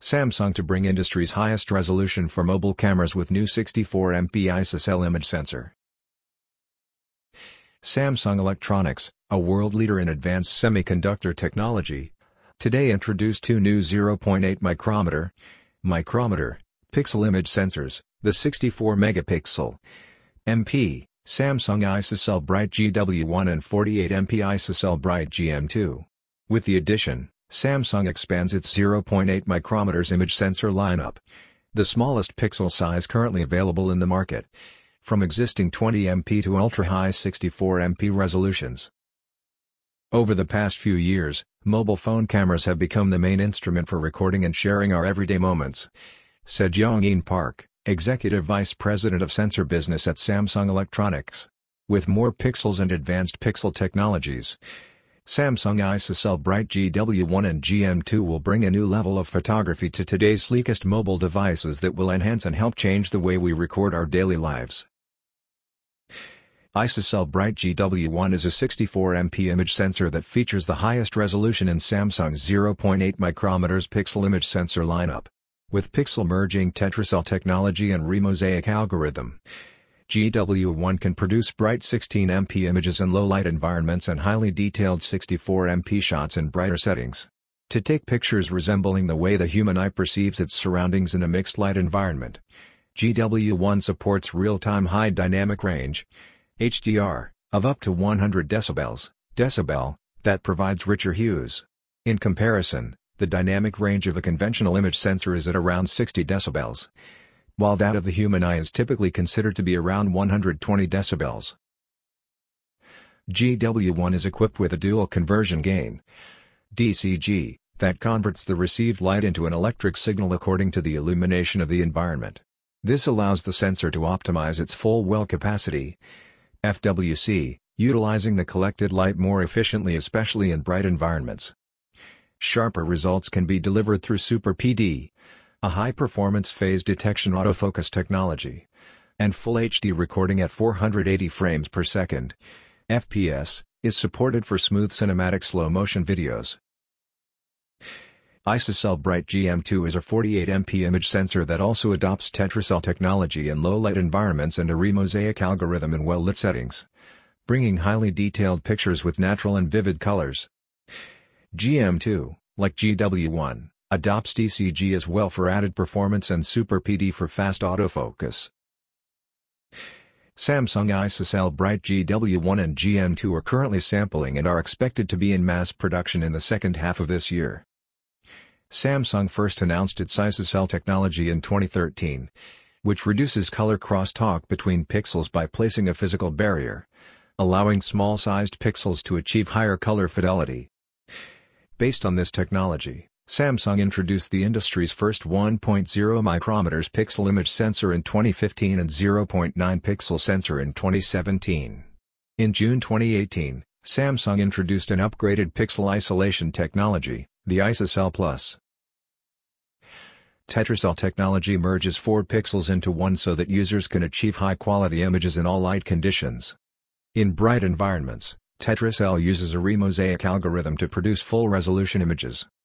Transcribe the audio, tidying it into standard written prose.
Samsung to bring industry's highest resolution for mobile cameras with new 64MP ISOCELL image sensor. Samsung Electronics, a world leader in advanced semiconductor technology, today introduced two new 0.8 micrometer pixel image sensors, the 64 megapixel MP Samsung ISOCELL Bright GW1 and 48 MP ISOCELL Bright GM2. With the addition, Samsung expands its 0.8 micrometers image sensor lineup, the smallest pixel size currently available in the market, from existing 20 MP to ultra-high 64 MP resolutions. Over the past few years, mobile phone cameras have become the main instrument for recording and sharing our everyday moments, said Yong-In Park, Executive Vice President of Sensor Business at Samsung Electronics. With more pixels and advanced pixel technologies, Samsung ISOCELL Bright GW1 and GM2 will bring a new level of photography to today's sleekest mobile devices that will enhance and help change the way we record our daily lives. ISOCELL Bright GW1 is a 64 MP image sensor that features the highest resolution in Samsung's 0.8 micrometers pixel image sensor lineup. With pixel merging tetracell technology and remosaic algorithm, GW1 can produce bright 16 MP images in low-light environments and highly detailed 64 MP shots in brighter settings. To take pictures resembling the way the human eye perceives its surroundings in a mixed-light environment, GW1 supports real-time high dynamic range (HDR) of up to 100 decibel that provides richer hues. In comparison, the dynamic range of a conventional image sensor is at around 60 decibels, while that of the human eye is typically considered to be around 120 decibels. GW1 is equipped with a dual conversion gain (DCG) that converts the received light into an electric signal according to the illumination of the environment. This allows the sensor to optimize its full well capacity (FWC), utilizing the collected light more efficiently, especially in bright environments. Sharper results can be delivered through Super PD, a high-performance phase detection autofocus technology, and Full HD recording at 480 frames per second (FPS) is supported for smooth cinematic slow-motion videos. ISOCELL Bright GM2 is a 48 MP image sensor that also adopts tetracell technology in low-light environments and a remosaic algorithm in well-lit settings, bringing highly detailed pictures with natural and vivid colors. GM2, like GW1, adopts DCG as well for added performance and Super PD for fast autofocus. Samsung ISOCELL Bright GW1 and GM2 are currently sampling and are expected to be in mass production in the second half of this year. Samsung first announced its ISOCELL technology in 2013, which reduces color crosstalk between pixels by placing a physical barrier, allowing small-sized pixels to achieve higher color fidelity. Based on this technology, Samsung introduced the industry's first 1.0 micrometers pixel image sensor in 2015 and 0.9 pixel sensor in 2017. In June 2018, Samsung introduced an upgraded pixel isolation technology, the ISOCELL Plus. Tetracell technology merges 4 pixels into one so that users can achieve high-quality images in all light conditions. In bright environments, tetracell uses a remosaic algorithm to produce full-resolution images.